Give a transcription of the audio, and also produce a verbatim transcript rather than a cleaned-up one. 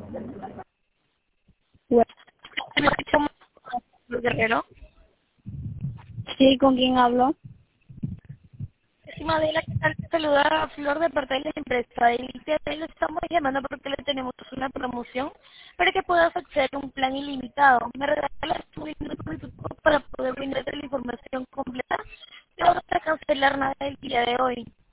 Bueno, ¿Me escucha más, Guerrero? sí, ¿con quién hablo? Sí, Madela, ¿qué tal? Te saluda a Flor de parte de la empresa. Y te le estamos llamando porque le tenemos una promoción para que puedas acceder a un plan ilimitado. Me regalas un minuto para poder brindarte la información completa. No vas a cancelar nada el día de hoy.